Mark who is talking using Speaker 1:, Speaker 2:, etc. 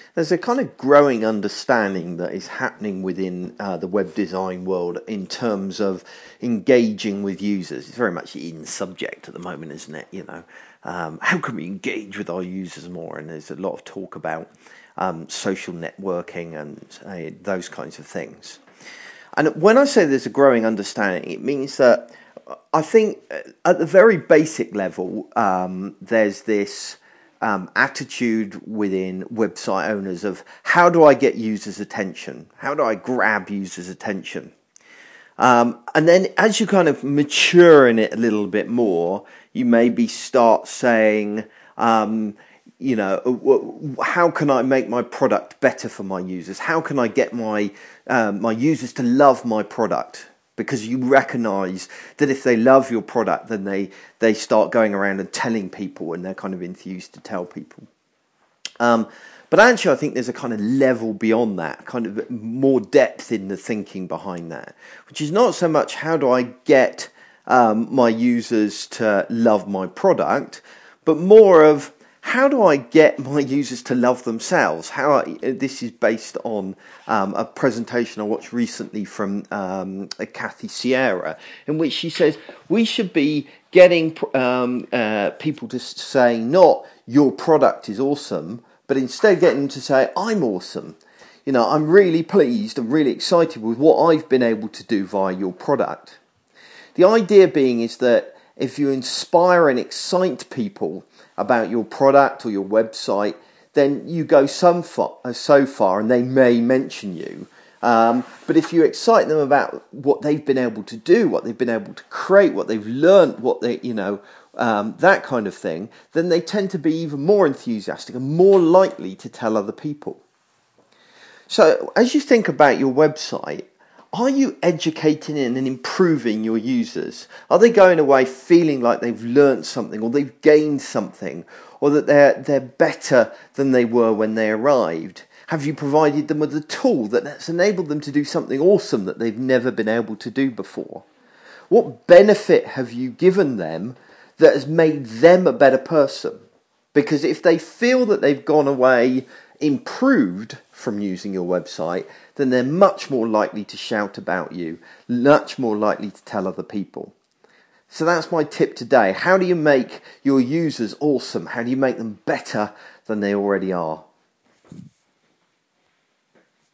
Speaker 1: There's a kind of growing understanding that is happening within the web design world in terms of engaging with users. It's very much in subject at the moment, isn't it? How can we engage with our users more? And there's a lot of talk about social networking and those kinds of things. And when I say there's a growing understanding, it means that I think at the very basic level, there's this attitude within website owners of how do I get users' attention? How do I grab users' attention? And then as you kind of mature in it a little bit more, you maybe start saying, how can I make my product better for my users? How can I get my users to love my product? Because you recognise that if they love your product, then they start going around and telling people, and they're kind of enthused to tell people. But actually, I think there's a kind of level beyond that, kind of more depth in the thinking behind that, which is not so much how do I get my users to love my product, but more of how do I get my users to love themselves? This is based on a presentation I watched recently from Kathy Sierra, in which she says we should be getting people to say not your product is awesome, but instead getting them to say I'm awesome. I'm really pleased and really excited with what I've been able to do via your product. The idea being is that if you inspire and excite people about your product or your website, then you go so far and they may mention you. But if you excite them about what they've been able to do, what they've been able to create, what they've learned, that kind of thing, then they tend to be even more enthusiastic and more likely to tell other people. So as you think about your website, are you educating and improving your users? Are they going away feeling like they've learned something or they've gained something, or that they're better than they were when they arrived? Have you provided them with a tool that's enabled them to do something awesome that they've never been able to do before? What benefit have you given them that has made them a better person? Because if they feel that they've gone away improved from using your website, then they're much more likely to shout about you, much more likely to tell other people. So that's my tip today. How do you make your users awesome? How do you make them better than they already are?